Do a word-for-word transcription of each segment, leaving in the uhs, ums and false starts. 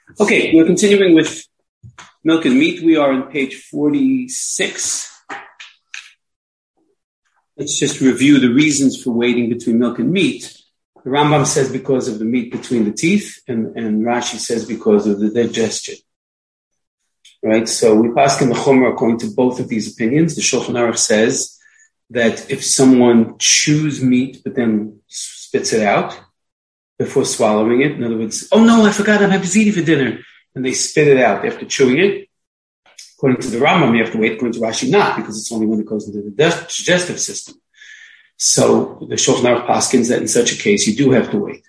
Okay, we're continuing with milk and meat. We are on page forty-six. Let's just review the reasons for waiting between milk and meat. The Rambam says because of the meat between the teeth, and, and Rashi says because of the digestion. Right? So we pass in the Chumrah according to both of these opinions. The Shulchan Aruch says that if someone chews meat but then spits it out before swallowing it, in other words, oh no, I forgot I'm having ziti for dinner, and they spit it out after chewing it, according to the Rambam, you have to wait. According to Rashi, not, because it's only when it goes into the digestive system. So the Shulchan Aruch paskins that in such a case, you do have to wait.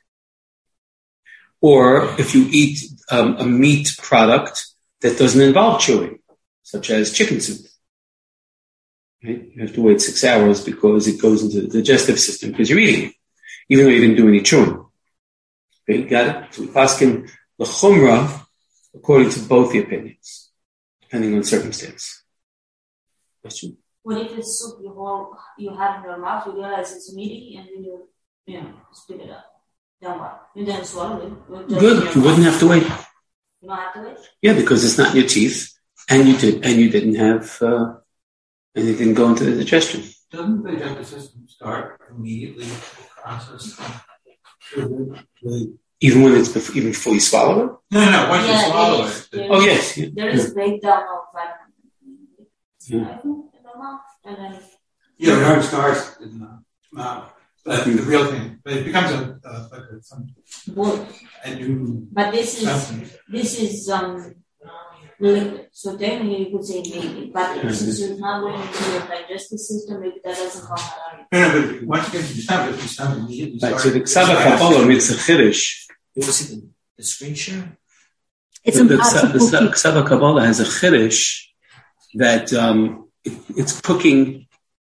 Or if you eat um, a meat product that doesn't involve chewing, such as chicken soup, right? You have to wait six hours because it goes into the digestive system because you're eating it, even though you didn't do any chewing. Okay, got it? So we paskin the Chumrah according to both the opinions, depending on circumstance. Question? What if it's soup you hold, you have in your mouth, you realize it's meaty, and then you, you know, spit it out? Then what? You then swallow it. Good. You wouldn't have to wait. You don't have to wait? Yeah, because it's not in your teeth, and you did, and you didn't have, uh, and it didn't go into the digestion. Doesn't the digestive system start immediately the process? Even when it's before, even before you swallow it? No, no, no. Once yeah, you swallow is, it. Oh, yes. Yeah. There is breakdown of vitamins. Yeah. And then Yeah, it already starts in the mouth. But the real thing, but it becomes a, uh, like a, some, wood. a new. But this is something. this is um liquid. So technically you could say maybe, but mm-hmm. since it's not going into your digestive system, maybe that doesn't come out. No, no, but once you get to the stomach, the stomach immediately Right, starts. so the Ksava Kabbalah makes a chiddush. You want to see the, the screen share? It's the, the, impossible. the, the Ksava Kabbalah has a chiddush that um, it, it's cooking.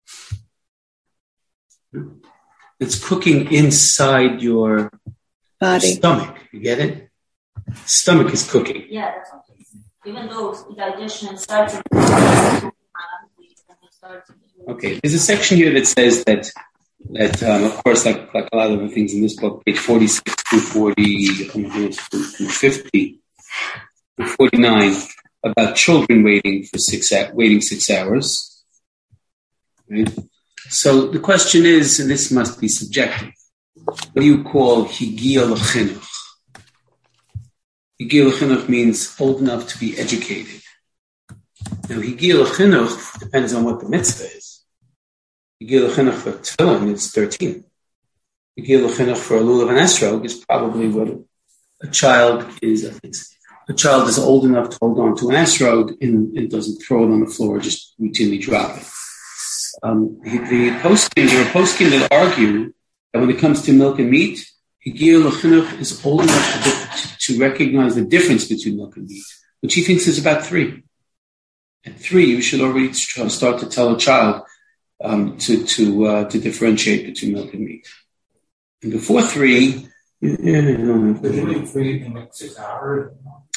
It's cooking inside your Body. stomach. You get it? Stomach is cooking. Yeah, that's what it is. Even though digestion starts in the starts in Okay, there's a section here that says that that um, of course, like like a lot of the things in this book, page forty-six through forty, through fifty, through forty-nine, about children waiting for six waiting six hours. Right. So the question is, and this must be subjective, what do you call higia l'chinuch? Higia l'chinuch means old enough to be educated. Now, higia l'chinuch depends on what the mitzvah is. Higia l'chinuch for tefillin is thirteen. Higia l'chinuch for a lulav and esrog is probably what a child is. I think a child is old enough to hold on to an esrog and, and doesn't throw it on the floor, just routinely drop it. Um, the, the poskim, there are poskim that argue that when it comes to milk and meat, Higia l'chinuch is old enough to, to, to recognize the difference between milk and meat, which he thinks is about three. At three, you should already start to tell a child um, to to uh, to differentiate between milk and meat. And before three, yeah, Usually three in like six hours.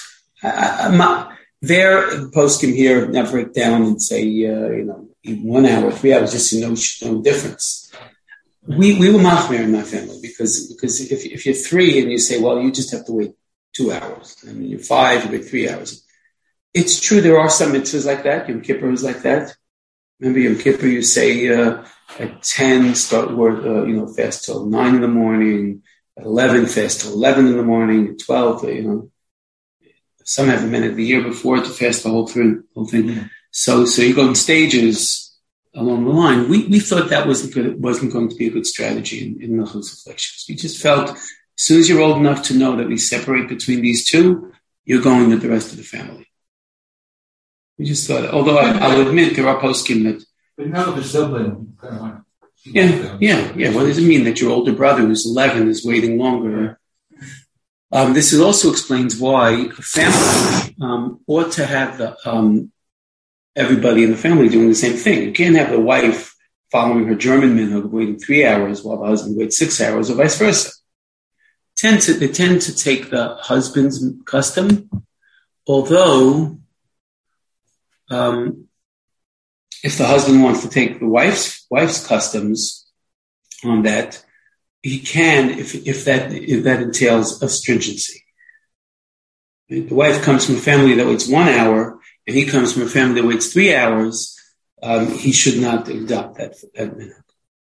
Their poskim here now break down and say, uh, you know, one hour, three hours, just no no difference. We we were machmir in my family because because if if you're three and you say, well, you just have to wait two hours, and when you're five, you wait three hours. It's true there are some mitzvahs like that. Yom Kippur is like that. Remember Yom Kippur, you say uh, at ten start work, uh, you know, fast till nine in the morning. At eleven, fast till eleven in the morning. At twelve, you know. Some have a minute the year before to fast the whole thing. Whole thing. Mm-hmm. So, so you go in stages along the line. We we thought that wasn't good, wasn't going to be a good strategy in, in Milchus afflictions. We just felt as soon as you're old enough to know that we separate between these two, you're going with the rest of the family. We just thought, although I, I'll admit there are poskim that. But now the sibling. Yeah, yeah, yeah. What does it mean that your older brother who's eleven is waiting longer? Um, this is also explains why a family um, ought to have the, um, everybody in the family doing the same thing. You can't have the wife following her German minhag waiting three hours while the husband waits six hours, or vice versa. Tend to, they tend to take the husband's custom, although um, if the husband wants to take the wife's wife's customs on that, he can, if if that if that entails a stringency. Right? The wife comes from a family that waits one hour, and he comes from a family that waits three hours. Um, he should not adopt that, that minhag.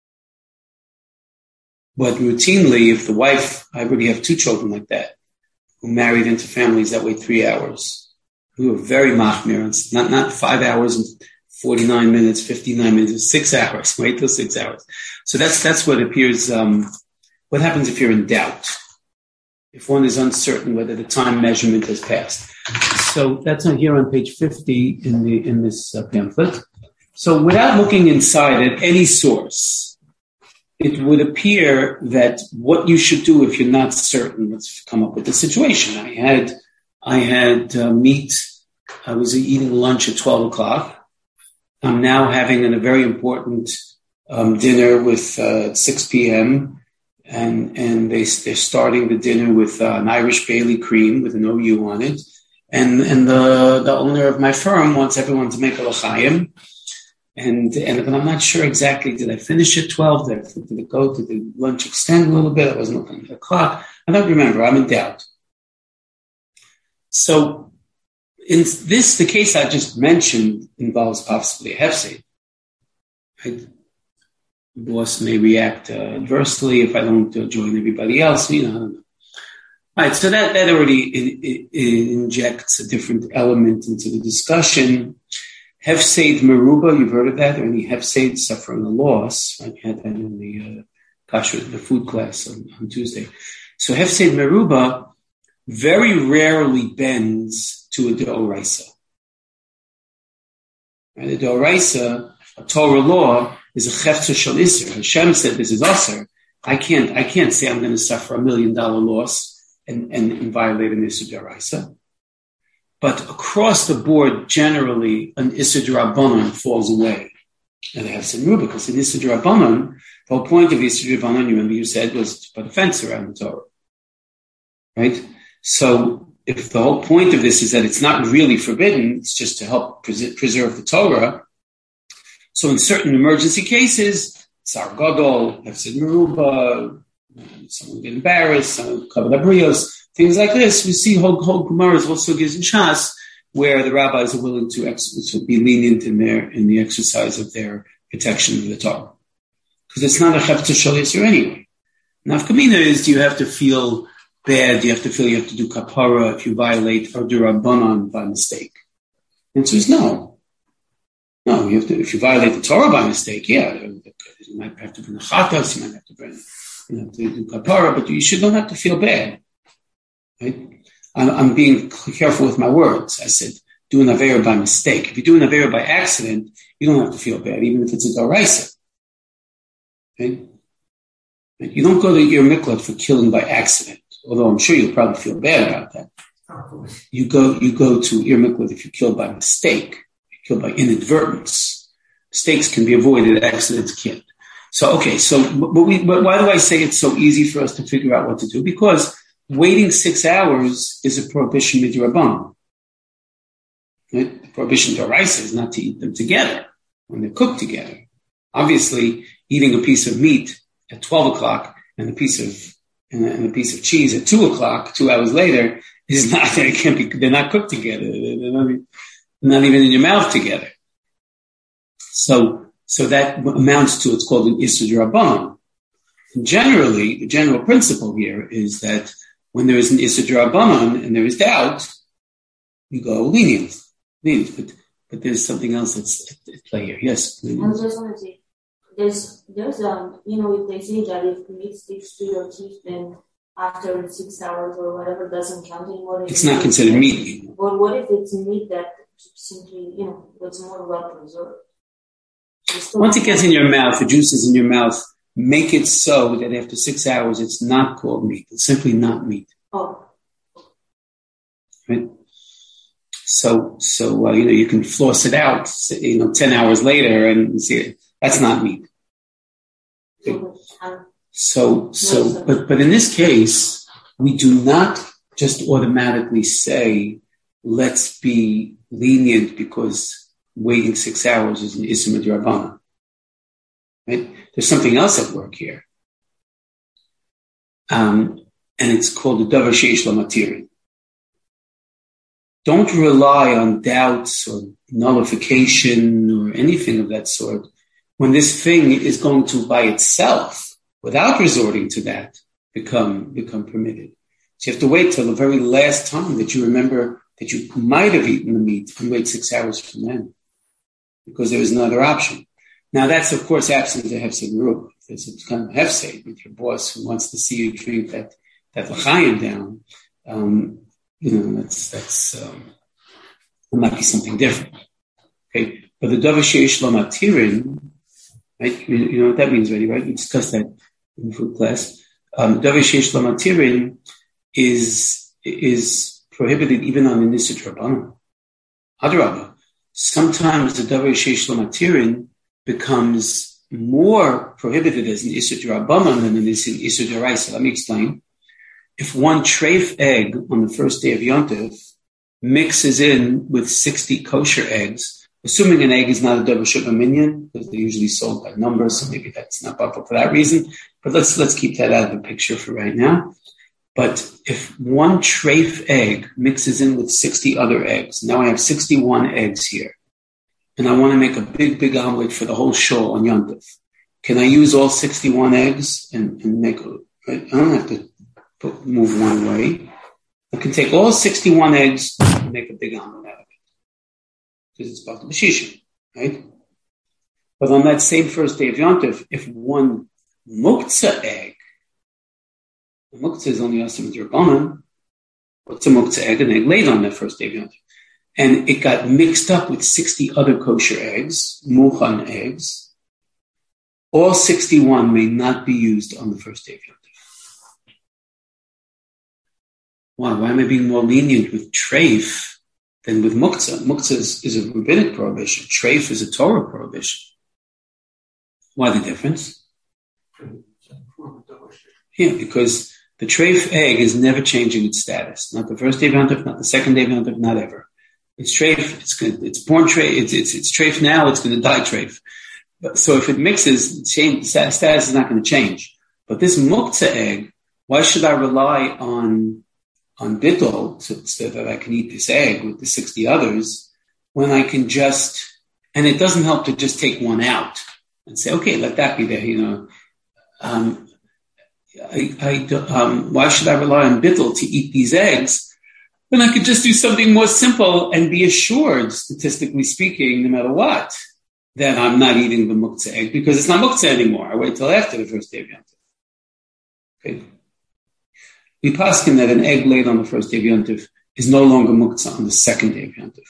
But routinely, if the wife, I already have two children like that, who married into families that wait three hours, who are very machmir, it's not, not five hours and forty-nine minutes, fifty-nine minutes, six hours, wait till six hours. So that's, that's what appears, um, what happens if you're in doubt? If one is uncertain whether the time measurement has passed. So that's on here on page fifty in the, in this uh, pamphlet. So without looking inside at any source, it would appear that what you should do if you're not certain, let's come up with the situation. I had, I had uh, meat. I was eating lunch at twelve o'clock. I'm now having a very important um, dinner with uh, six p.m. and and they they're starting the dinner with uh, an Irish Bailey cream with an O U on it, and and the the owner of my firm wants everyone to make a l'chaim. And, and but I'm not sure exactly, did I finish at twelve? Did, I, did it go? Did the lunch extend a little bit? I wasn't looking at the clock. I don't remember. I'm in doubt. So in this, the case I just mentioned involves possibly a hefsed. Right? The boss may react uh, adversely if I don't uh, join everybody else. You know, I don't know. All right, so that, that already it, it, it injects a different element into the discussion. Hefsed meruba, you've heard of that? Or any hefsed, suffering a loss. Right? You had that in the uh, kasher, the food class on, on Tuesday. So hefsed meruba very rarely bends to a deoraisa. Right? A deoraisa, a Torah law, is a chefza shel iser. Hashem said this is aser. I can't, I can't say I'm going to suffer a million dollar loss and, and, and violate an iser deoraisa. But across the board, generally, an Issur D'Rabbanan falls away. And they have said, no, because in Issur D'Rabbanan, the whole point of Issur D'Rabbanan, you remember you said, was to put a fence around the Torah. Right? So if the whole point of this is that it's not really forbidden, it's just to help pres- preserve the Torah. So in certain emergency cases, Sar Gadol, Hefsed Meruba, someone get embarrassed, someone covered abrios, things like this, we see whole, whole Gemaras also gives in Shas where the rabbis are willing to, ex- to be lenient in their in the exercise of their protection of the Torah, because it's not a chefta shel yisur anyway. Nafkamina is, do you have to feel bad? Do you have to feel you have to do kapara if you violate or do rabbanon by mistake? The answer is no. No, you have to. If you violate the Torah by mistake, yeah, you might have to bring a chatas, you might have to bring, you know, to do kapara, but you should not have to feel bad. Right? I'm, I'm being careful with my words. I said, do an avera by mistake. If you do an avera by accident, you don't have to feel bad, even if it's a doraisa. Right? Right? You don't go to your miklat for killing by accident, although I'm sure you'll probably feel bad about that. You go, you go to your miklat if you kill by mistake, you kill by inadvertence. Mistakes can be avoided, accidents can't. So, okay, so, but we, but why do I say it's so easy for us to figure out what to do? Because waiting six hours is a prohibition midrabanan. Right? The prohibition d'oraisa is not to eat them together when they're cooked together. Obviously, eating a piece of meat at twelve o'clock and a piece of and a, and a piece of cheese at two o'clock, two hours later, is not. They can't be. They're not cooked together. They're not, not even in your mouth together. So, so that amounts to, it's called an issur d'Rabbanan. Generally, the general principle here is that when there is an issur d'Rabbanan and there is doubt, you go lenient, lenient. But, but there's something else that's at play here. Yes. I was just want to say, there's, there's um, you know, if they say that if meat sticks to your teeth, then after six hours or whatever doesn't count anymore. It's not considered meat. But what if it's meat that simply, you know, was more well preserved? Once it gets in your mouth, the juice is in your mouth. Make it so that after six hours, it's not called meat. It's simply not meat. Oh. Right? So, so uh, you know, you can floss it out, you know, ten hours later and see it. That's not meat. Okay? So, so, but, but in this case, we do not just automatically say, let's be lenient because waiting six hours is an issur d'Rabbanan. Right? There's something else at work here. Um, and it's called the davar sheish lo matirin. don't rely on doubts or nullification or anything of that sort when this thing is going to by itself, without resorting to that, become, become permitted. So you have to wait till the very last time that you remember that you might have eaten the meat and wait six hours from then, because there is another option. Now that's, of course, absent the hefsed rub. There's a kind of hefsed with your boss who wants to see you drink that, that l'chaim down. Um, you know, that's, that's, um, it might be something different. Okay. But the davar sheish lo matirin, right? You, you know what that means already, right? We discussed that in the food class. Um, davar sheish lo matirin is, is prohibited even on the Nisut Rabbanan. Adrabah. Sometimes the davar sheish lo matirin becomes more prohibited as an Isur Rabbanan than an Isur D'Oraisa. Let me explain. If one treif egg on the first day of Yom Tov mixes in with sixty kosher eggs, assuming an egg is not a davar shut minyan, because they're usually sold by numbers, so maybe that's not proper for that reason. But let's let's keep that out of the picture for right now. But if one treif egg mixes in with sixty other eggs, now I have sixty-one eggs here, and I want to make a big, big omelet for the whole show on Yom Tov. Can I use all sixty-one eggs and, and make a, right? I don't have to put, move one way. I can take all sixty-one eggs and make a big omelet out of it. Because it's about the b'shishim, right? But on that same first day of Yom Tov, if one muktzah egg, the muktzah is only asim d'Rabbanan, what's a muktzah egg? An egg laid on that first day of Yom Tov. And it got mixed up with sixty other kosher eggs, muchan eggs. All sixty-one may not be used on the first day of Yom Tov. Why? Why am I being more lenient with treif than with muktzah? Muktzah is, is a rabbinic prohibition. Treif is a Torah prohibition. Why the difference? Yeah, because the treif egg is never changing its status. Not the first day of Yom Tov, not the second day of Yom Tov, not ever. It's treif. It's good. It's born treif. It's it's it's treif now. It's going to die treif. But so if it mixes, the status is not going to change. But this muktzah egg, why should I rely on on bittul so, so that I can eat this egg with the sixty others when I can just, and it doesn't help to just take one out and say, okay, let that be there. You know, um, I, I um, why should I rely on bittul to eat these eggs? Then I could just do something more simple and be assured, statistically speaking, no matter what, that I'm not eating the muktzah egg because it's not muktzah anymore. I wait till after the first day of Yom Tov. Okay. We paskin that an egg laid on the first day of Yom Tov is no longer muktzah on the second day of Yom Tov.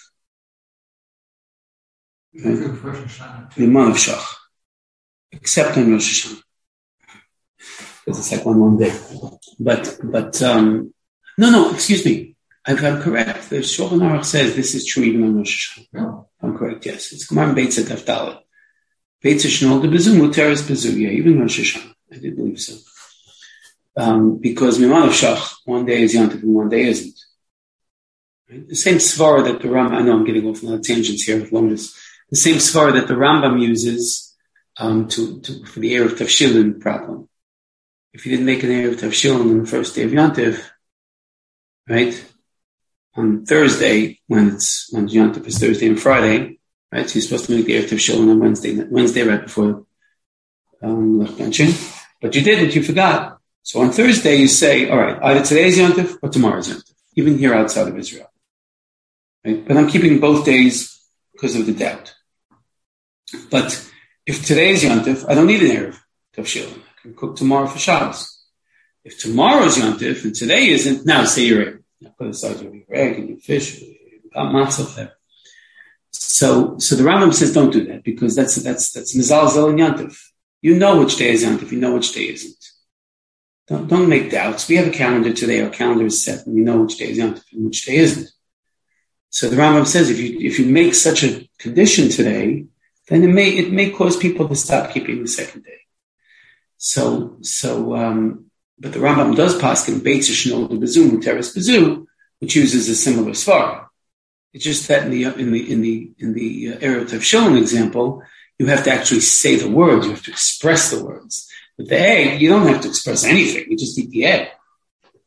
Right? The month of Shach. Except on Rosh Hashanah. Because it's like one long day. But, but, um, no, no, excuse me. If I'm correct, the Shulchan Aruch says this is true even on Rosh Hashanah. No. I'm correct, yes. It's Gemara Beitza Daf Dalet. Beitza Shnol de Bezu, Muteres Bezu. Yeah, even Rosh Hashanah. I did believe so. Um, because Miman of Shach, one day is Yom Tov and one day isn't. Right? The same svara that the Rambam, I know I'm getting off on a lot of tangents here with longness. The same svara that the Rambam uses um, to, to for the Erev Tavshilin problem. If you didn't make an Erev Tavshilin on the first day of Yom Tov, right? On Thursday, when it's when Yom Tov is Thursday and Friday, right? So you're supposed to make the Erev Tavshilin on Wednesday, Wednesday right before um, Lech Benching. But you didn't, you forgot. So on Thursday, you say, all right, either today's Yom Tov or tomorrow's Yom Tov, even here outside of Israel. Right? But I'm keeping both days because of the doubt. But if today's Yom Tov, I don't need an Erev Tavshilin. I can cook tomorrow for Shabbos. If tomorrow's Yom Tov and today isn't, now say you're able. Now put aside your egg and your fish, about matzah there. So, so the Rambam says don't do that because that's, that's, that's mizalzel and Yom Tov. You know which day is Yom Tov, you know which day isn't. Don't, don't make doubts. We have a calendar today. Our calendar is set, and we know which day is Yom Tov and which day isn't. So the Rambam says if you if you make such a condition today, then it may it may cause people to stop keeping the second day. So so, um, but the Rambam does paskin Beitza Shnol de Bezu Muteres Bezu, which uses a similar svara. It's just that in the in the in the in the uh, Erev Tavshilin example, you have to actually say the words. You have to express the words. With the egg, you don't have to express anything. You just eat the egg.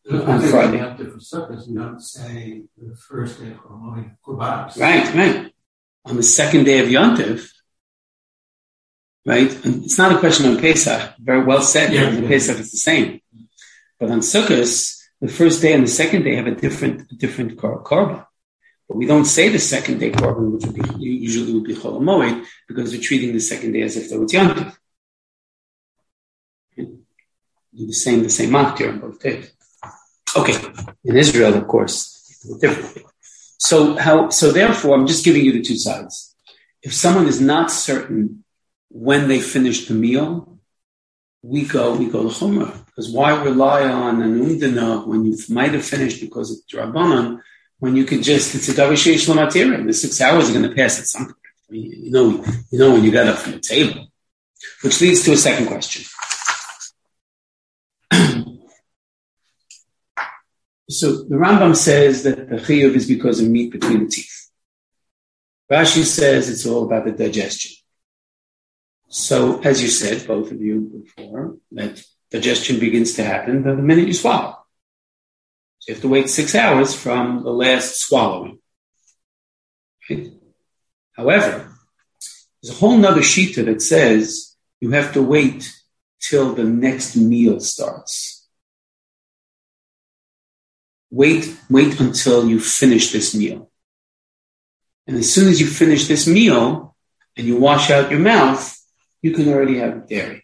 on Friday. For Sukkot, you don't say the first day of Chol Hamoed. Right, right. On the second day of Yontif, right? And it's not a question on Pesach. Very well said. Yeah, on yeah. Pesach, it's the same. But on Sukkot, the first day and the second day have a different, different kor- korban. But we don't say the second day korban, which would be, usually would be Chol Hamoed, because we're treating the second day as if though it's Yontif. Do the same, the same maktir on both days. Okay. In Israel, of course, differently. So how, so therefore, I'm just giving you the two sides. If someone is not certain when they finish the meal, we go, we go to Chumrah. Because why rely on an umdana when you might have finished because it's Rabbanan, when you could just, it's a Davashish Lamatira. The six hours are going to pass at some point. I mean, you know, you know when you got up from the table. Which leads to a second question. So the Rambam says that the chiyuv is because of meat between the teeth. Rashi says it's all about the digestion. So, as you said, both of you before, that digestion begins to happen the minute you swallow. So you have to wait six hours from the last swallowing. Right? However, there's a whole nother shita that says you have to wait till the next meal starts. Wait, wait until you finish this meal. And as soon as you finish this meal and you wash out your mouth, you can already have dairy.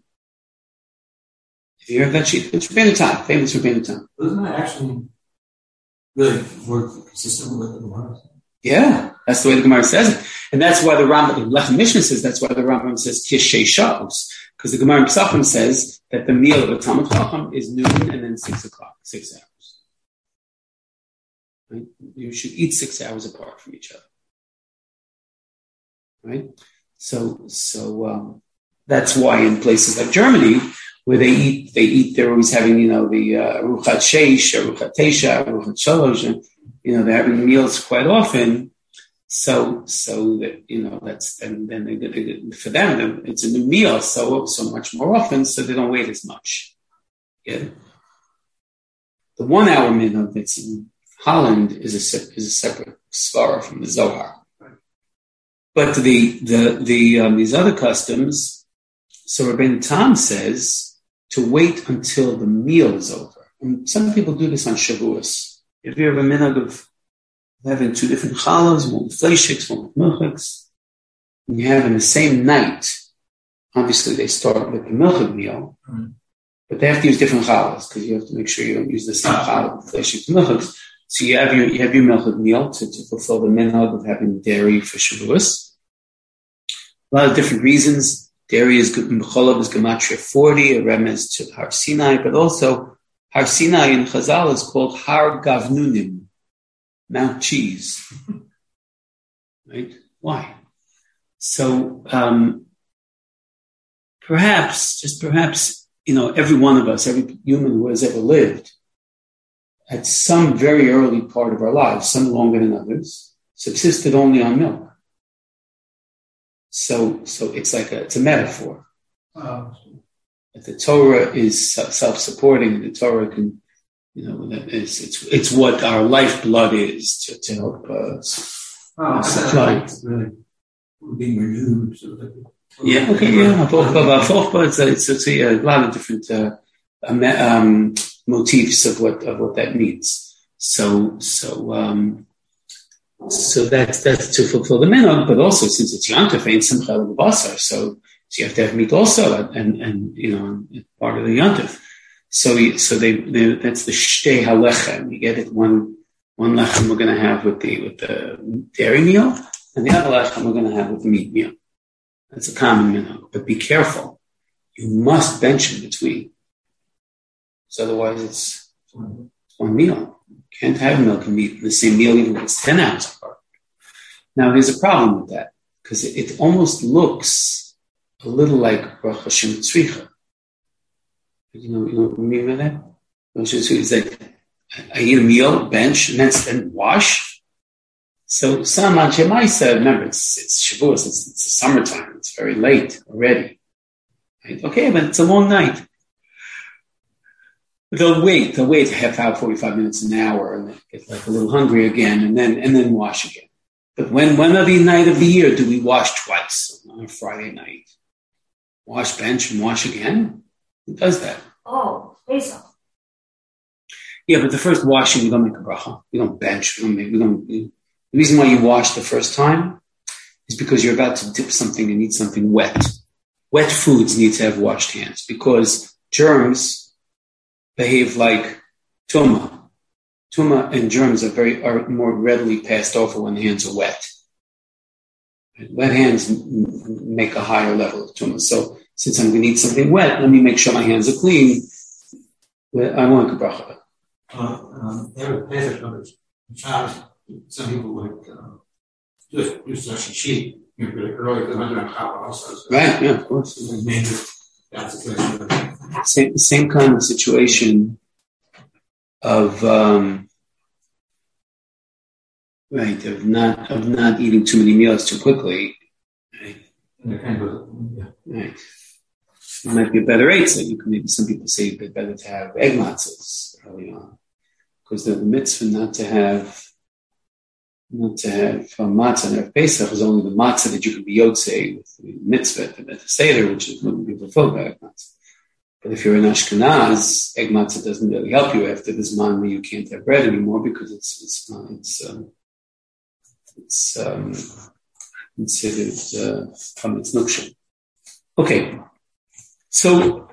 Have you heard that sheet? It's Rabbeinu Tam, famous Rabbeinu Tam. Doesn't that actually really work consistent with the Gemara? Yeah, that's the way the Gemara says it. And that's why the Rambam, Lechem Mishnah says, that's why the Rambam says Kishay Shabbos. Because the Gemara in Pesachim says that the meal of a Talmud Chacham is noon and then six o'clock, six hours. Right? You should eat six hours apart from each other. Right? So, so um, that's why in places like Germany, where they eat, they eat. They're always having, you know, the Aruchat Sheish, Aruchat Teisha, Aruchat Shalosh, and you know they're having meals quite often. So, so that you know that's and then they, they, for them it's a new meal, so so much more often, so they don't wait as much. Yeah. The one hour minhag that's in Holland is a is a separate svara from the Zohar. But the the the um, these other customs, so Rabbeinu Tam says to wait until the meal is over. And some people do this on Shavuos. If you have a minhag of having two different chalav, one with fleishiks, one with milchiks, and you have in the same night, obviously they start with the milchik meal, mm-hmm. but they have to use different chalavs because you have to make sure you don't use the same chalav with fleishiks and milchiks. So you have your you have your milchik meal to, to fulfill the minhag of having dairy for Shavuos. A lot of different reasons. Dairy is good in B'cholav is Gematria forty, a remez to Har Sinai, but also Har Sinai in Chazal is called Har Gavnunim, Mount Cheese. Right? Why? So um, perhaps, just perhaps, you know, every one of us, every human who has ever lived, at some very early part of our lives, some longer than others, subsisted only on milk. So, so it's like a, it's a metaphor. Oh. That the Torah is self-supporting. The Torah can, you know, it's it's, it's what our lifeblood is to, to help us. Oh, supply. Like really being renewed. So that yeah. Okay. Yeah. It's a, it's, it's a, a lot of different uh, um, motifs of what of what that means. So, so. Um, So that's that's to fulfill the minhag, but also since it's Yontif, ain't simcha l'basar, so so you have to have meat also, and and you know part of the Yontif. So so they, they that's the shtei halechem. You get it one one lechem we're going to have with the with the dairy meal, and the other lechem we're going to have with the meat meal. That's a common minhag, but be careful. You must bench in between, so otherwise it's one meal. Can't have milk and meat in the same meal even if it's ten hours apart. Now, there's a problem with that because it, it almost looks a little like Baruch Hashem Tzricha. You know, you know what I mean by that? It's like I eat a meal, bench, and then, then wash. So, some Anshe Maisa, remember, it's, it's Shavuos, it's, it's the summertime, it's very late already. Right? Okay, but it's a long night. they'll wait. They'll wait a half hour, forty-five minutes, an hour, and they get like a little hungry again, and then and then wash again. But when when of the night of the year do we wash twice on a Friday night? Wash, bench, and wash again? Who does that? Oh, Pesach. Yeah, but the first washing, we don't make a bracha. We don't bench. We don't make, we don't, we, the reason why you wash the first time is because you're about to dip something and need something wet. Wet foods need to have washed hands because germs behave like tumah. Tumah and germs are very are more readily passed over when the hands are wet. Wet hands m- make a higher level of tumah. So since I'm going to need something wet, let me make sure my hands are clean. I want a bracha. Uh, um, they would pay their numbers. Some people would uh, just do such a sheet really early because they're on top also. So right, yeah, of course. Maybe that's the case. Same, same kind of situation of, um, right, of not, of not eating too many meals too quickly. Right. Yeah. Right. It might be a better eight, so you can maybe some people say it's better to have egg matzahs early on. Because the mitzvah not to have not to have uh, matzah and have Pesach is only the matzah that you can be yotzei with the mitzvah at the Seder, which is wouldn't be fulfilled by egg matzah. But if you're in Ashkenaz, egg matzah doesn't really help you after this man where you can't have bread anymore because it's it's not it's um, it's um, considered uh, from its nuksha. Okay, so.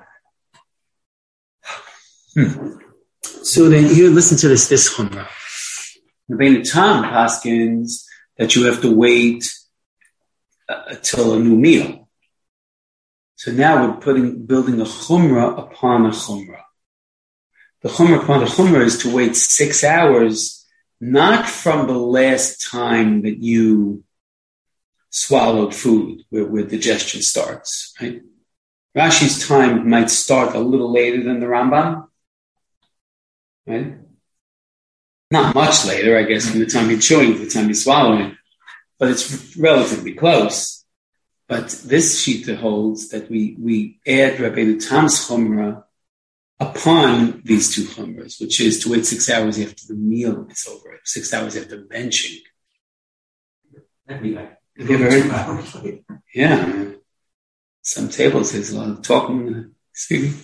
Hmm. So then here, listen to this, this chumrah. Rabbeinu Tam paskins that you have to wait uh, till a new meal. So now we're putting, building a chumrah upon a chumrah. The chumrah upon the chumrah is to wait six hours, not from the last time that you swallowed food, where, where digestion starts, right? Rashi's time might start a little later than the Rambam. Right? Not much later, I guess, from the time you're chewing to the time you're swallowing, but it's relatively close. But this shita holds that we, we add Rabbeinu Tam's chumrah upon these two chumras, which is to wait six hours after the meal is over, six hours after benching. That'd be like, have you ever heard? Yeah. Some tables, there's a lot of talking. See?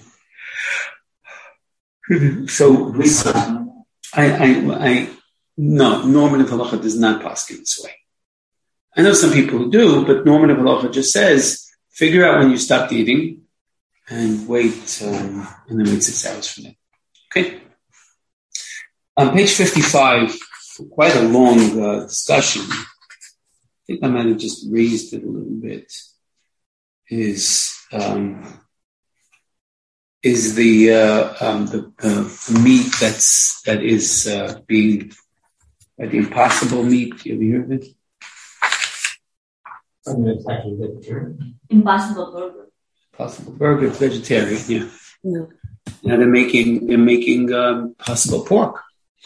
So, I, I, I, no, normative halacha does not paskin this way. I know some people who do, but normative halacha just says, figure out when you stopped eating and wait, um, and then wait six hours from there. Okay. On page fifty-five, quite a long uh, discussion. I think I might have just raised it a little bit. Is, um, is the, uh, um, the, uh, meat that's, that is, uh, being, uh, the impossible meat. You ever hear of it? something that's actually vegetarian. Impossible burger. Impossible burger, it's vegetarian, yeah. No. Now they're making, they're making, um, possible pork.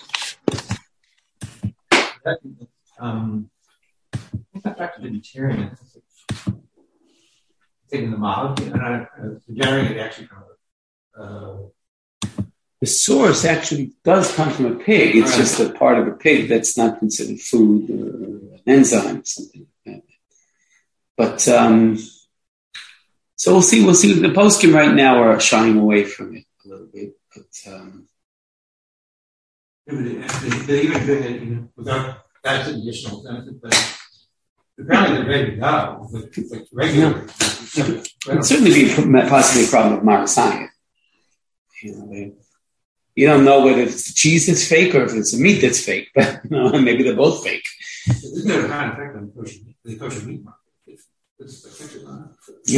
That, um, I think that's back to vegetarian. Taking the mild, and I, uh, generating it actually from uh, the source actually does come from a pig. It's right. Just a part of a pig that's not considered food or an enzyme or something like that. But um, so we'll see. We'll see. The poskim right now are shying away from it a little bit, but um, they, they even doing it even without that's an additional benefit. But apparently they're ready to go with, with regular. Yeah. It would certainly be possibly a problem of Marasayat. You know, they, you don't know whether it's the cheese that's fake or if it's the meat that's fake, but you know, maybe they're both fake. Isn't there a kind of effect on kosher, the kosher meat market? It's, it's effective on it. Yeah.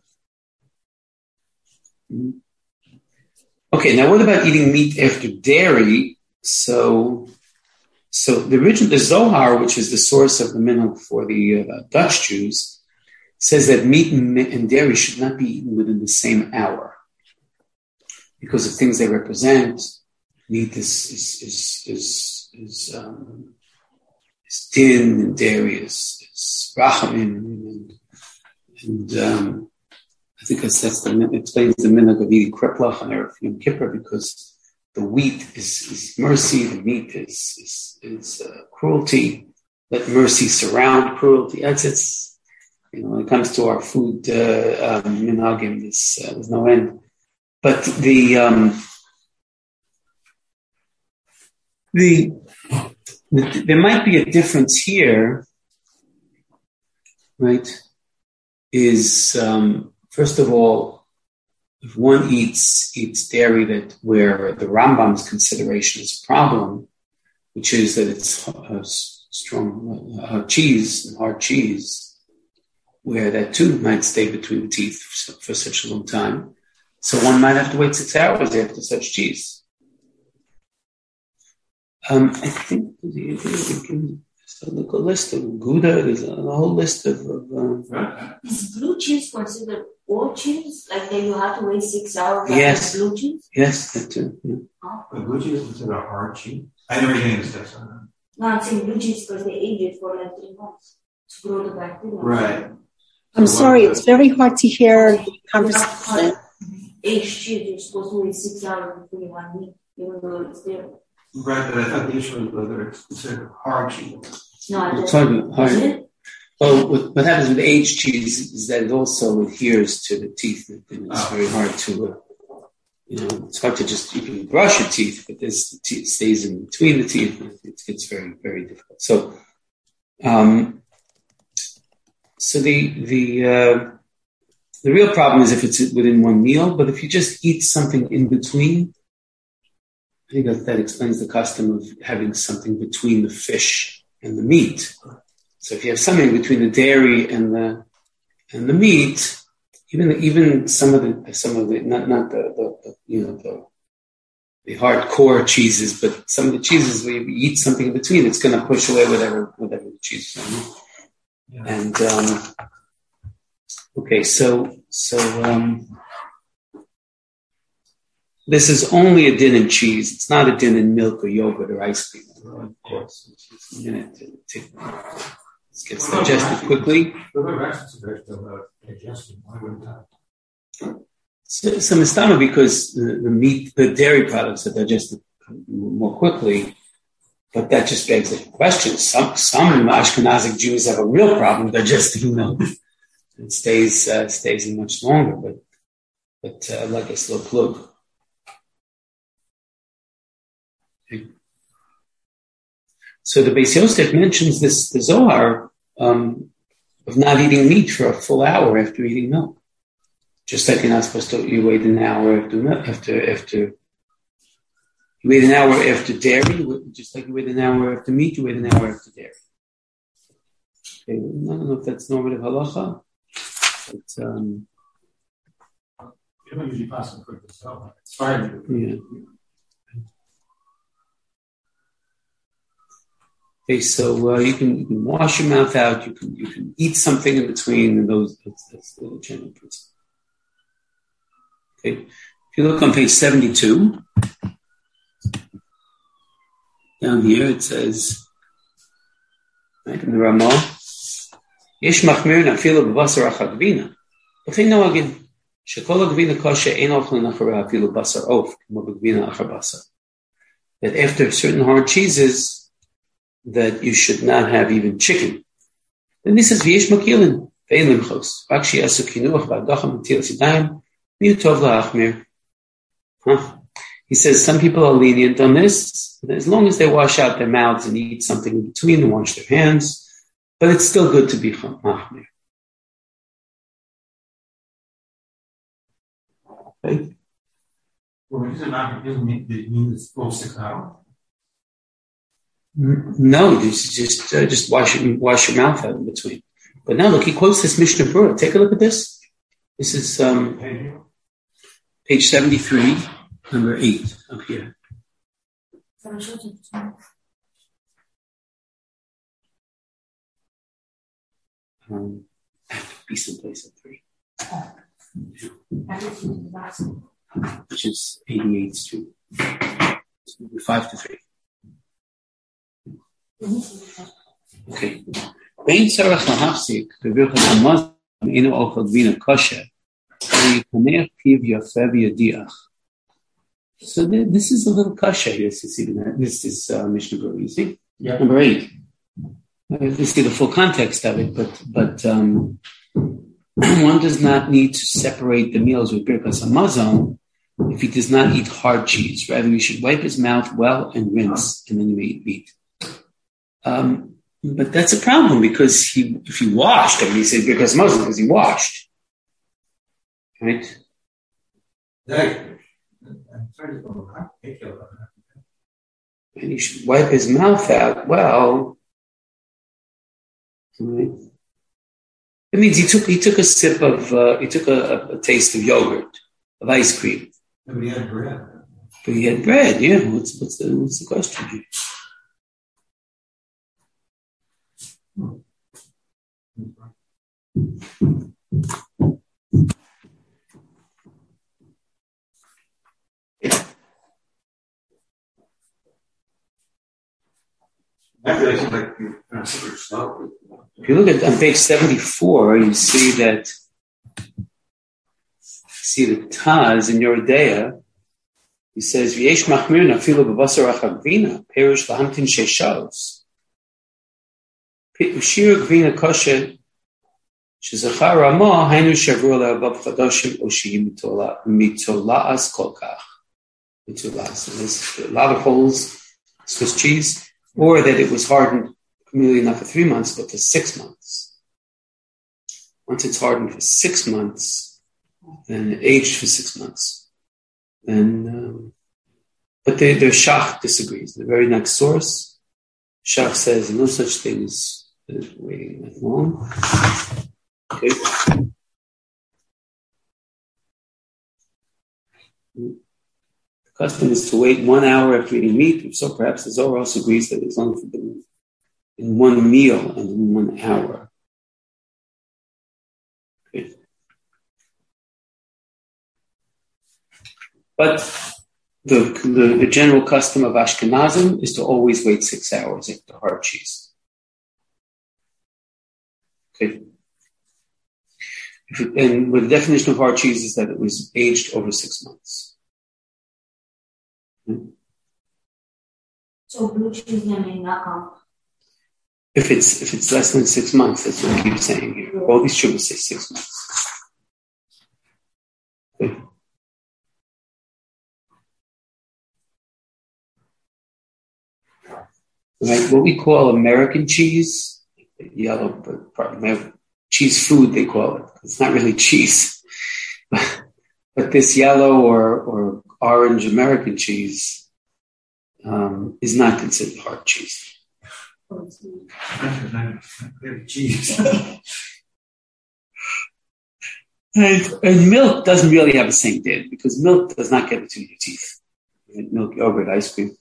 Mm-hmm. Okay, now what about eating meat after dairy? So, so the original, the Zohar, which is the source of the minhag for the uh, Dutch Jews, says that meat and dairy should not be eaten within the same hour because of things they represent. Meat is is is is, is, um, is din, and dairy is, is rachamim, and, and um, I think that's, that's the, it explains the minhag of eating kreplach on Erev Yom Kippur because the wheat is, is mercy, the meat is is, is uh, cruelty. Let mercy surround cruelty. That's it's you know when it comes to our food uh, um, minhagim, there's, uh, there's no end. But the um, the, the there might be a difference here, right? Is um, first of all, if one eats eats dairy that where the Rambam's consideration is a problem, which is that it's uh, strong uh, cheese, hard cheese, where that too might stay between the teeth for, for such a long time. So one might have to wait six hours after such cheese. Um, I think we can look a list of Gouda. There's a, a whole list of. of um, Is blue cheese considered old cheese? Like that you have to wait six hours? Yes. Blue cheese? Yes, that too. Yeah. Oh. But blue cheese is considered a hard cheese. I never seen this stuff. So No, I'm saying blue cheese because they age it for like three months to grow the bacteria. right. I'm sorry, it's very hard to hear the conversation. Aged cheese, you're supposed to wait six hours before you want meat, even though it's there. Right, but I thought the issue was whether it's considered hard cheese. No, I We're just. talking about hard. Is it? Well, what, what happens with aged cheese is that it also adheres to the teeth, and it's Oh. very hard to, uh, you know, it's hard to just, you can brush your teeth, but this the teeth stays in between the teeth, and it gets very, very difficult. So, um, so the, the, uh, the real problem is if it's within one meal, but if you just eat something in between, I think that, that explains the custom of having something between the fish and the meat. So if you have something between the dairy and the and the meat, even even some of the some of the not not the, the, the you know the the hardcore cheeses, but some of the cheeses where you eat something in between, it's going to push away whatever whatever the cheese is. Yeah. And um, okay, so so um, this is only a din in cheese. It's not a din in milk or yogurt or ice cream. Of course, it's a minute to, to it gets digested quickly. So, so mistama, because the, the meat, the dairy products are digested more quickly, but that just begs the question. Some some Ashkenazic Jews have a real problem digesting milk. It stays uh, stays in much longer, but but uh, like a slow plug. Okay. So the Beis Yosef mentions this, the Zohar, um, of not eating meat for a full hour after eating milk. Just like you're not supposed to, you wait an hour after milk, after, after, you wait an hour after dairy, just like you wait an hour after meat, you wait an hour after dairy. Okay, I don't know if that's normative halacha, but, um, You don't usually pass them quick as well. It's fine. Yeah. Okay, so uh, you can you can wash your mouth out. You can you can eat something in between, and those that's, that's the general principle. Okay, if you look on page seventy-two, down here it says, right in the Ramah, "Yesh machmir nafilo b'basar achagvina." Okay, no again. Shekol agvina kosher ein ochlin achara afilo basar of k'mo b'gvina achar basar. That after certain hard cheeses, that you should not have even chicken. Then this is v'yesh makilin ve'en limchos rakshi asu kinuach v'adacham matilas yadayim miutov la'achmir. Huh? He says some people are lenient on this, as long as they wash out their mouths and eat something in between and wash their hands, but it's still good to be machmir. Okay. Well, is it not, doesn't mean that it means full six hours? No, just just, uh, just wash your, wash your mouth out in between. But now look, he quotes this Mishnah Berurah. Take a look at this. This is um, page seventy-three, number eight up here. Um, I have to be someplace at three, which is eighty-eighth Street. So five to three. Okay. Bein tzarach lahafsik b'birchas hamazon inu ochel gvina kosher v'yikanech piv yafeh v'yadiach. So th- this is a little kasha here. This is, this is uh, Mishnah Berurah, you see? Yeah. Number eight. You see the full context of it, but but um, one does not need to separate the meals with Birkas Hamazon if he does not eat hard cheese. Rather, he should wipe his mouth well and rinse, and then you may eat meat. Um, but that's a problem because he, if he washed, I mean, he said Birkas Hamazon because he washed, right? Right. I'm sorry to take you about that. And he should wipe his mouth out well. Right. It means he took he took a sip of uh, he took a, a, a taste of yogurt, of ice cream. But he had bread. But he had bread. Yeah. What's what's the what's the question here? Actually, I seem like you're kind of super slow. If you look at on page seventy-four, you see that see the Taz in Yoredeya. He says, "V'yesh machmir nafilu b'basar achagvina perish lahamtin sheishavos shir gvina kosher shezachar ramah hainu shavru le'avav chadoshim o shehi mitola'as kol kach mitola'as." There's a lot of holes, Swiss cheese, or that it was hardened merely not for three months, but for six months. Once it's hardened for six months, then it aged for six months. Then, um, but the, the Shach disagrees. The very next source, Shach says no such thing as waiting that long. Okay. The custom is to wait one hour after eating meat. So perhaps the Zohar also agrees that it's only forbidden in one meal and in one hour. Okay. But the, the the general custom of Ashkenazim is to always wait six hours after hard cheese. Okay. If it, and the definition of hard cheese is that it was aged over six months. Hmm? So blue cheese may not count. If it's if it's less than six months, that's what we keep saying here. All these shuvas say six months. Okay. Right, what we call American cheese, yellow, but cheese food they call it. It's not really cheese, but, but this yellow or or orange American cheese um, is not considered hard cheese. Cheese. And, and milk doesn't really have the same din because milk does not get between your teeth. Milk, yogurt, ice cream.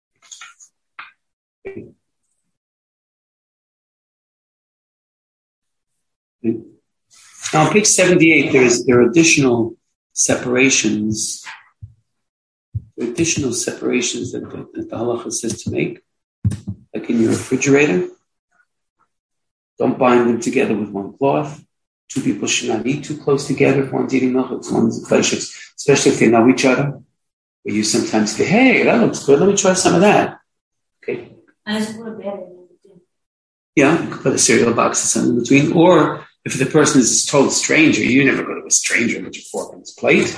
Now on page seventy-eight, there is there are additional separations, additional separations that the, that the halacha says to make, like in your refrigerator. Don't bind them together with one cloth. Two people should not eat too close together if one's eating milk, if one's flesh, especially if they know each other. Or you sometimes say, "Hey, that looks good. Let me try some of that." Okay. I just put a bed in between. Yeah, you could put a cereal box or something in between. Or if the person is a total stranger, you never go to a stranger and put your fork on his plate.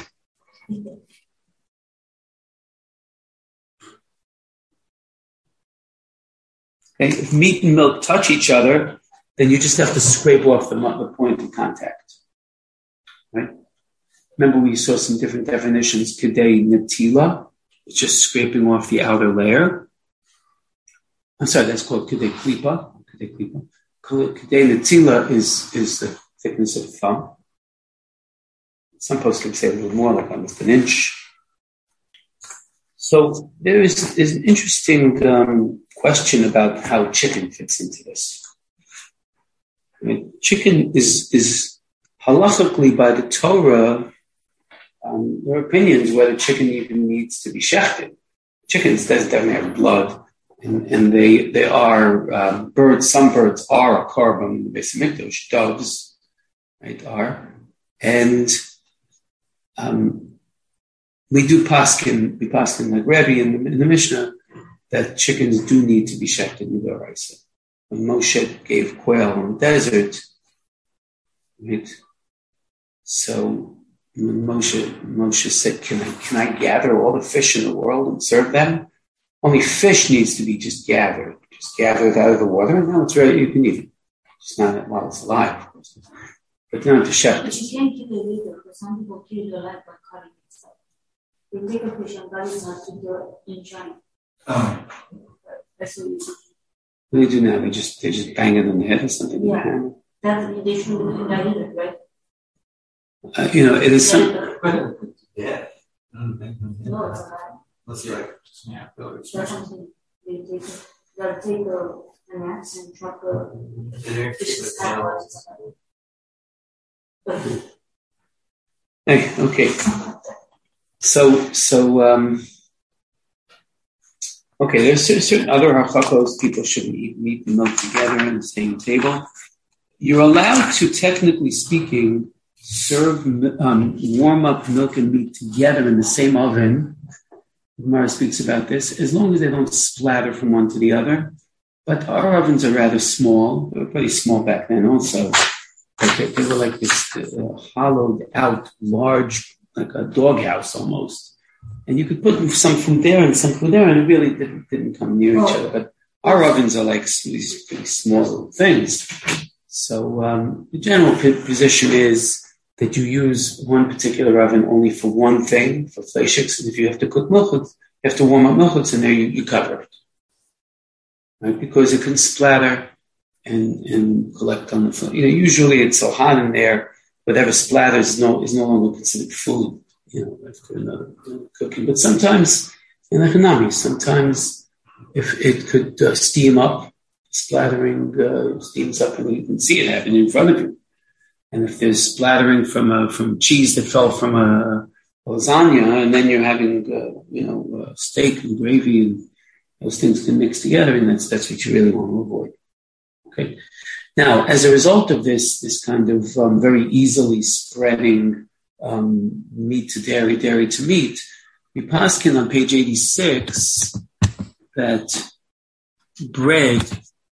Okay. If meat and milk touch each other, then you just have to scrape off the, the point of contact. Right? Remember we saw some different definitions. Kedei netila, it's just scraping off the outer layer. I'm sorry, that's called Kedei klipa. Kedei klipa. Kedei netila is, is the thickness of a thumb. Some poskim say a little more, like almost an inch. So there is, is an interesting um, question about how chicken fits into this. I mean, chicken is is halachically by the Torah. Um, there are opinions whether chicken even needs to be shechted. Chickens doesn't have blood, and, and they they are um, birds. Some birds are a korban in the Beis Hamikdash. Doves, right, are, and um, we do paskin, we paskin like Rebbe in the, in the Mishnah, that chickens do need to be shechted midoraisa. When Moshe gave quail in the desert, right? So when Moshe, Moshe said, can I, can I gather all the fish in the world and serve them? Only fish needs to be just gathered, just gathered out of the water, and now it's ready, you can eat it. It's not while it's alive, of course. But not to shecht it. But you can't keep it either, because some people kill it alive by cutting it. So they take a fish and cut it out to do it in China. Oh. That's what you do. What do they do now? They just, they just bang it on the head or something? Yeah. That's, they shouldn't do that either, right? Uh, you know, it is some. Yeah. No, it's alive. Let's like snap those. That's something they take. They'll take a, an axe and chop the fish's head out. Hey, okay. So, so, um, okay, there's certain, certain other halachos people shouldn't eat meat and milk together in the same table. You're allowed to, technically speaking, serve, um, warm up milk and meat together in the same oven. Gemara speaks about this, as long as they don't splatter from one to the other. But our ovens are rather small. They were pretty small back then also. But they, they were like this uh, hollowed out, large, like a doghouse almost. And you could put some from there and some from there, and it really didn't, didn't come near each other. But our ovens are like these pretty small little things. So um, the general p- position is that you use one particular oven only for one thing, for fleishiks. And if you have to cook milchutz, you have to warm up milchutz, and there you, you cover it. Right? Because it can splatter and, and collect on the floor. You know, usually it's so hot in there, whatever splatters is no, is no longer considered food, you know, after another cooking. But sometimes, in the hanami, sometimes if it could uh, steam up, splattering uh, steams up, and you can see it happening in front of you. And if there's splattering from a, from cheese that fell from a, a lasagna, and then you're having, uh, you know, uh, steak and gravy, and those things can mix together, and that's that's what you really want to avoid. Okay. Now, as a result of this, this kind of um, very easily spreading um, meat to dairy, dairy to meat, we paskin on page eighty-six that bread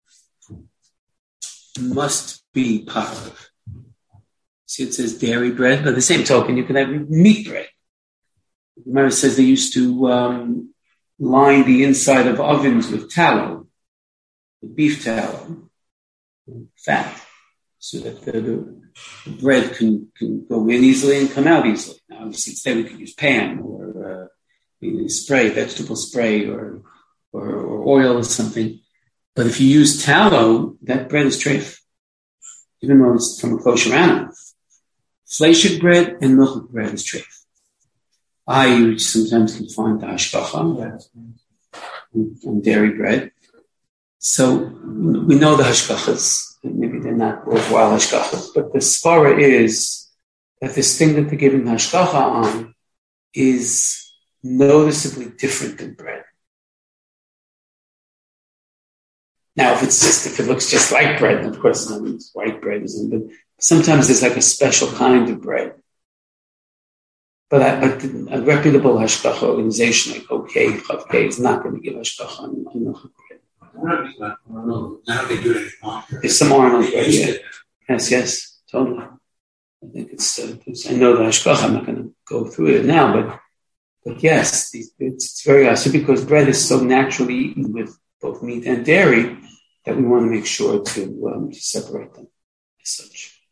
must be parv. See, it says dairy bread, but at the same token, you can have meat bread. The Gemara says they used to um, line the inside of ovens with tallow, with beef tallow, fat, so that the, the, the bread can, can go in easily and come out easily. Now, obviously, instead we could use pan or uh, spray, vegetable spray, or, or or oil or something. But if you use tallow, that bread is treif, even though it's from a kosher animal. Fleishik bread and milchik bread is treif. I sometimes can find the hashgacha on dairy bread. So we know the hashgachas. Maybe they're not worthwhile hashgachas, but the svara is that this thing that they're giving hashgacha on is noticeably different than bread. Now, if it's just, if it looks just like bread, of course, I mean, it's white bread, isn't it? But sometimes there's like a special kind of bread. But, I, but a reputable hashgacha organization like OK, Chavkei is not going to give hashgacha on, on milchik bread. I don't know. Now they do it anymore. There's some Arnold bread, yeah. Yes, yes, totally. I think it's, uh, it's I know the hashgacha, I'm not going to go through it now, but but yes, it's, it's very awesome because bread is so naturally eaten with both meat and dairy that we want to make sure to, um, to separate them as such.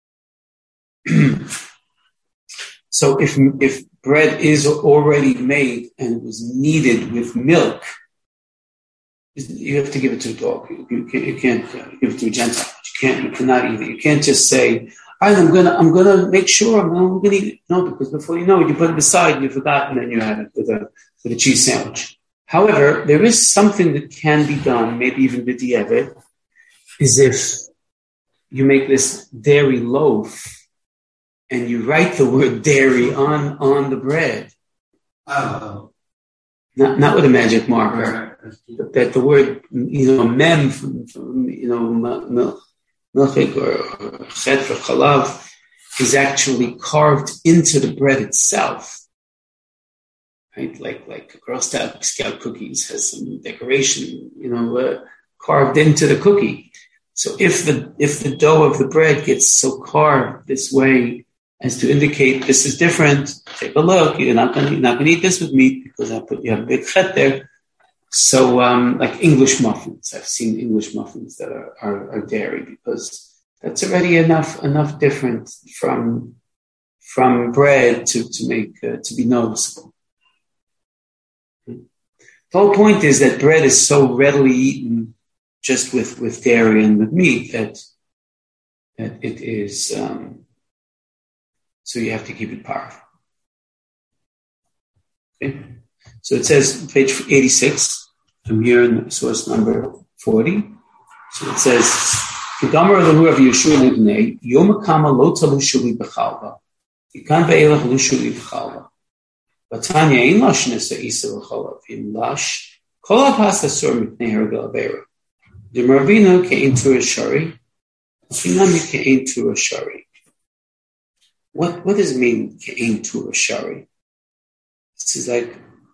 So if if bread is already made and it was kneaded with milk, you have to give it to a dog. You can't, you can't uh, give it to a Gentile. You can't. You cannot eat it. You can't just say, "I'm gonna, I'm gonna make sure I'm, I'm gonna eat it." No, because before you know it, you put it aside and you forgot, and then you have it with a with a cheese sandwich. However, there is something that can be done, maybe even b'diavad, is if you make this dairy loaf and you write the word dairy on on the bread. Oh. Not not with a magic marker. That the word, you know, mem from, from you know, milchik or chet for chalav is actually carved into the bread itself. right? Like like Girl Scout, Scout cookies has some decoration, you know, uh, carved into the cookie. So if the if the dough of the bread gets so carved this way as to indicate this is different, take a look. You're not going you're not going to eat this with meat because I put you have a big chet there. So um, like English muffins, I've seen English muffins that are, are, are dairy because that's already enough enough different from from bread to to make uh, to be noticeable. The whole point is that bread is so readily eaten just with, with dairy and with meat that that it is um, so you have to keep it powerful. Okay, so it says page eighty-six. I'm here in source number forty. So it says. Kedamar Elohu of Yeshua Libnei, Yom Kama Lo Talu Shuli B'Chalva, Yikan Ve'elach Lu Shuli B'Chalva. Batanya Ein Lash Nesa Isa L'Cholav, Im Lash, Kol HaPas Asur Mipnei Hergel Avera. D'Mervino Ke'ein Tura Shari, Finami Ke'ein Tura Shari. What what does it mean Ke'ein Tura Shari? This is like,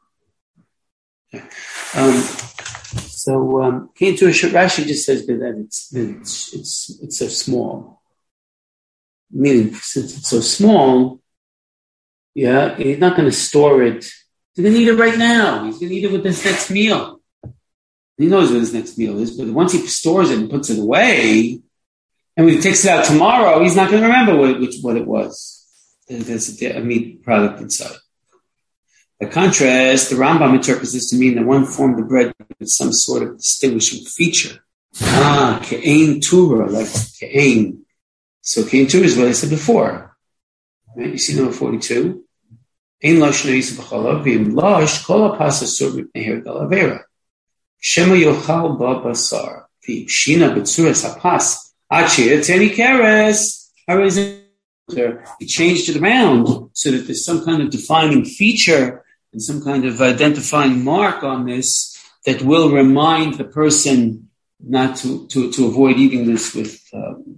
um. So, um, came to a Rashi just says that it's, that it's, it's, it's so small. Meaning, since it's so small, yeah, he's not going to store it. He's going to eat it right now. He's going to eat it with his next meal. He knows what his next meal is, but once he stores it and puts it away, and when he takes it out tomorrow, he's not going to remember what, which, what it was. There's a meat product inside. By contrast, the Rambam interprets this to mean that one formed the bread with some sort of distinguishing feature. Ah, ke'ein tura, like ke'ein. So ke'ein tura is what I said before. Right? You see number forty-two. Ein lash ne'isa b'chalav, v'im lash kol ha'pas asur mipnei hergel avera. Shema yochal ba basar, v'im shina b'tzuras ha'pas, ad she'etzeni keres, harizim. He changed it around so that there's some kind of defining feature and some kind of identifying mark on this that will remind the person not to, to, to avoid eating this with um,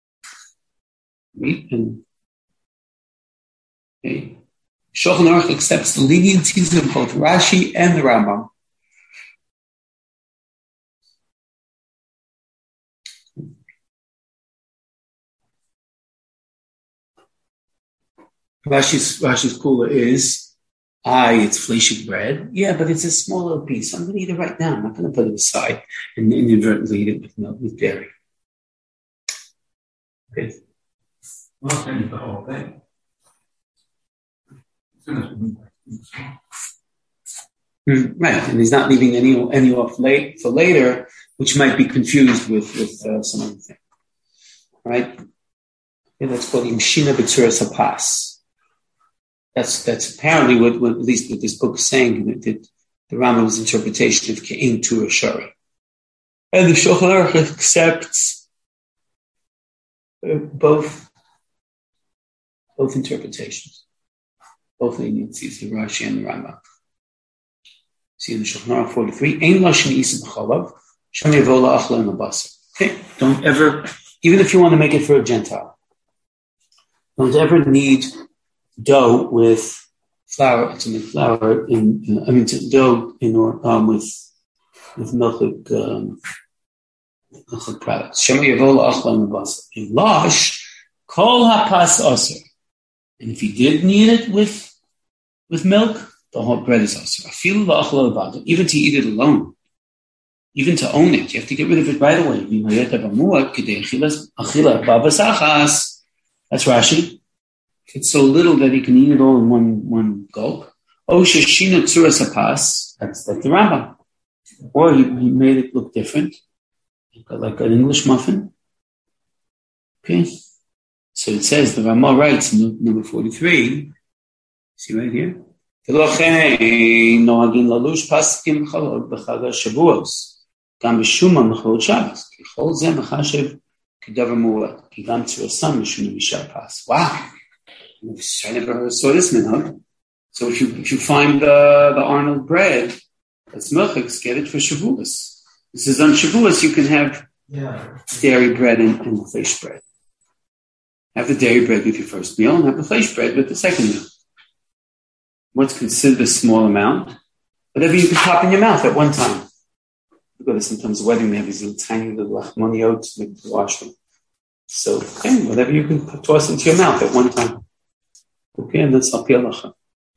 meat. And okay. Shulchan Aruch accepts the leniencies of both Rashi and the Rambam. Rashi's, Rashi's cooler is, aye, it's fleshig bread. Yeah, but it's a small little piece. I'm going to eat it right now. I'm not going to put it aside and inadvertently eat it with milk, with dairy. Okay. Well, finish the whole thing. Mm, right, and he's not leaving any any off late for later, which might be confused with with uh, some other thing. Right? Okay, that's called imshina b'tzuras hapas. That's that's apparently what, what, at least what this book is saying, that, that the Rambam's interpretation of Ke'ein Tura Shari. And the Shulchan Aruch accepts uh, both, both interpretations, both leniencies, the Rashi and the Rambam. See in the Shulchan Aruch forty-three, Ein Lashon Isa B'Chalav, Shem Yavo La'achla Mabasa. Okay, don't ever, even if you want to make it for a Gentile, don't ever need dough with flour to make flour in, uh, I mean, to dough in or um, with with milchik um, milchik products. Shema Yavola Achlan Mabasa. In Lash, Kol HaPas Aser. And if you did need it with with milk, the whole bread is Aser. Afilu La'achla Levado. Even to eat it alone, even to own it, you have to get rid of it right away. That's Rashi. It's so little that he can eat it all in one, one gulp. Oh, sheshina tzuras hapas. That's, that's the Rambam. Or he, he made it look different. Like an English muffin. Okay. So it says, the Ramah writes in number forty-three. See right here? V'lochein nohagin lalush paskim chalot b'chag ha-shavuos. Gam b'shuma mechol Shabbos. K'chol zeh mechashev k'davar mu'at. Ki gam tzurasam mishuna mishar pas. Wow. I never saw this minhag. So if you if you find the the Arnold bread, that's milchiks, get it for Shavuos. This is on Shavuos. You can have yeah. dairy bread and, and flesh bread. Have the dairy bread with your first meal, and have the flesh bread with the second meal. what's considered a small amount, whatever you can pop in your mouth at one time. You go to sometimes a wedding, they have these little tiny little lachmoniot to wash them. So, okay, whatever you can toss into your mouth at one time. Okay, and that's al pi halacha.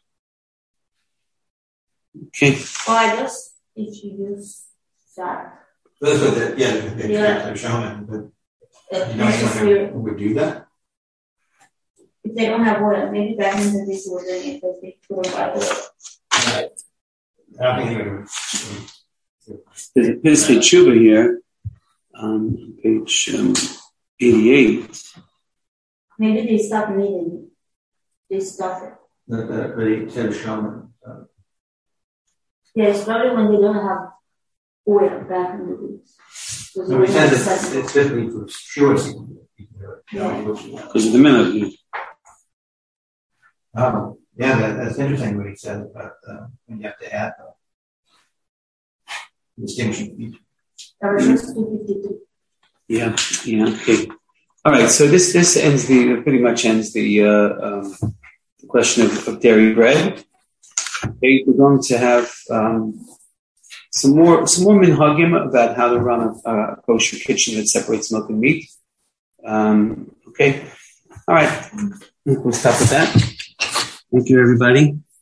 Okay. Well, I guess if you use that. That's what the, yeah, the, the Yeah. are showing, but Uh, you know anyone who would do that? If they don't have oil, maybe back in the days they were doing it because they couldn't buy oil. Right. I don't think anyone would. There's a Pesach Tshuva here, um, page um, eighty-eight. Maybe they stop needing it. They stop it. The, the, the said shaman. Uh, Yeah, it's probably when they don't have oil back in the days. Because so they we don't said have that necessity. it's typically for sure seeking. Yeah. Because of the minute. Um, yeah, that, that's interesting what he said about uh, when you have to add the distinction feature. That was just two fifty-two. Yeah, yeah, okay. All right, so this this ends the pretty much ends the uh, um, the question of, of dairy bread. Okay, we're going to have um, some more some more minhagim about how to run a, a kosher kitchen that separates milk and meat. Um, okay, all right, we'll stop with that. Thank you, everybody.